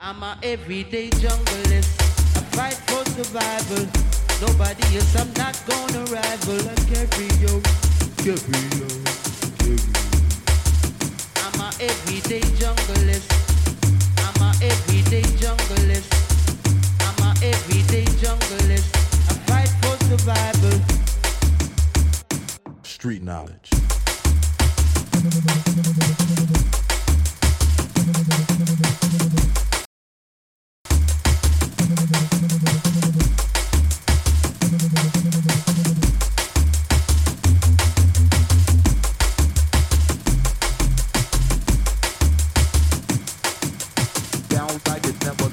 I'm a everyday junglist. I fight for survival. Nobody else, I'm not gonna rival. I carry you, carry you, carry you. I'm a everyday junglist. I'm a everyday junglist. I'm a everyday junglist. I fight for survival. Street knowledge. Down like the temple